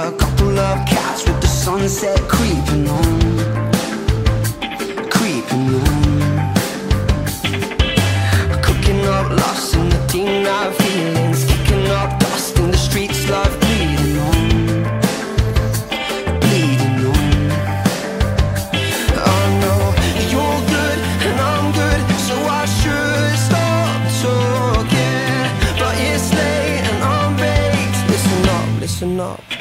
a couple of cats with the sunset creeping on, creeping on. Cooking up lost in the deep night feelings, kicking up dust in the streets, love bleeding on, bleeding on. Oh no, you're good and I'm good, so I should stop talking. But it's late and I'm baked. Listen up, listen up.